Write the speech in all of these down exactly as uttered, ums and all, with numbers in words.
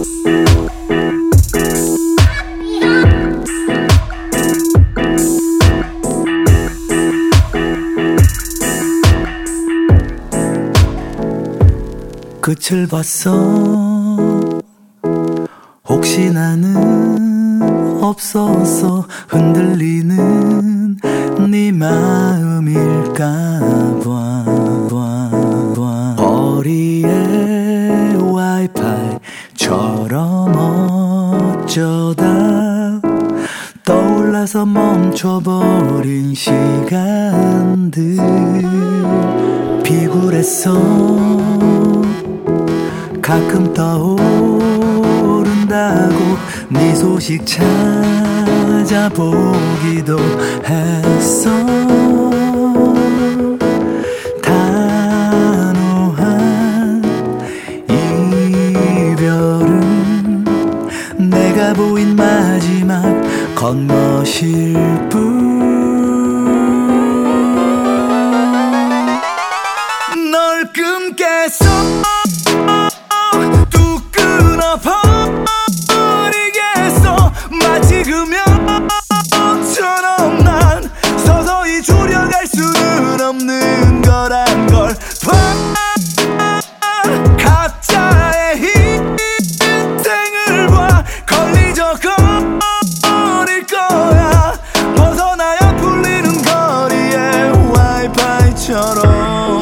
끝을 봤어. 혹시 나는 없었어. 흔들리는 네 마음일까봐. 거리의 와이파이처럼 어쩌다 떠올라서 멈춰버린 시간들. 비굴했어. 가끔 떠오른다고 네 소식 찾아보기도 했어. 단호한 이별은 내가 보인 마지막 겉멋일 뿐. 널 끊겠어. 버리겠어. 마치 금연처럼 난 서서히 줄여갈 수는 없는 거란 걸 봐. 가짜의 희생을 봐. 걸리적 거릴 거야. 벗어나야 풀리는 거리에 와이파이처럼.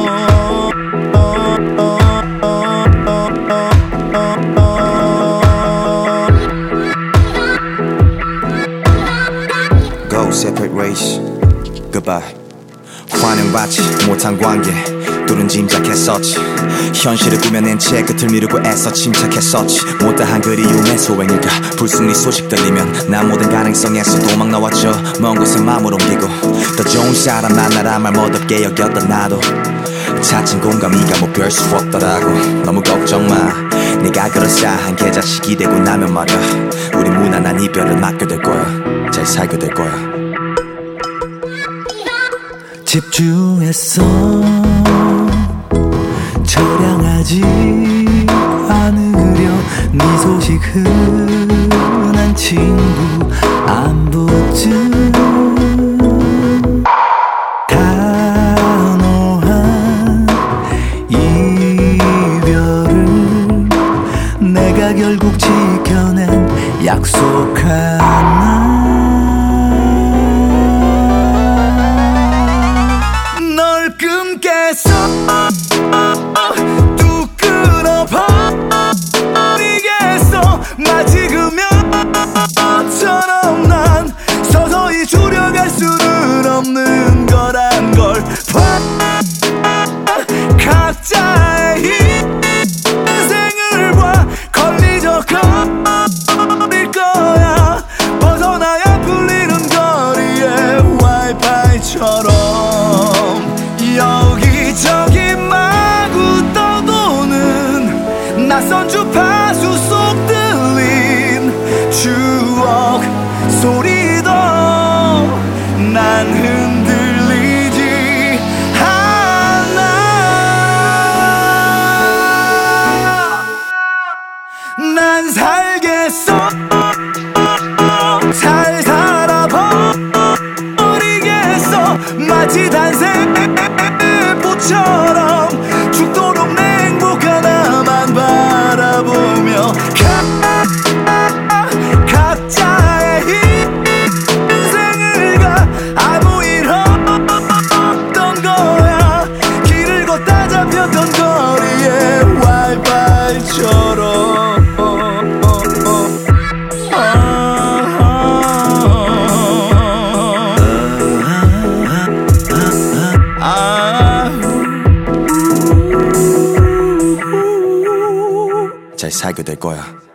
Separate race, goodbye. 환영받지 못한 관계 둘은 짐작했었지. 현실을 꾸며낸 채 끝을 미루고 애써 침착했었지. 못다한 그리움의 소행일까. 불쑥 네 소식 들리면 난 모든 가능성에서 도망 나왔죠. 먼 곳에 마음을 옮기고 더 좋은 사람 만나라 말 멋없게 여겼던 나도 찾은 공감이가 뭐 별 수 없더라고. 너무 걱정 마. 네가 그럴싸한 계좌식이 되고 나면 말야 우리 무난한 이별을 맞게 될 거야. 잘 살게 될 거야. 집중했어. 처량하지 않으려 네 소식 흔한 친구 안부쯤. 단호한 이별을 내가 결국 지켜낸 약속 하나. 널 끊겠어. 뚝 끊어버리겠어. 마치 금연처럼 난 서서히 줄여갈 수는 없는 거란 걸 봐. 각자의 인생을 봐. 걸리적 거릴 거야. 벗어나야 풀리는 거리에 와이파이처럼. 여기저기 마구 떠도는 낯선 주파수 속 들린 추억 소리도 난 흔들리지 않아. 난 살겠어. 잘 살아버리겠어. 마치 단세포처럼 죽도록 내 행복 하나만 바라보며 가, 각자의 인생을 가. 아무 일 없던 거야. 길을 걷다 잡혔던 거리에 와이파이처럼. 잘 살게 될 거야.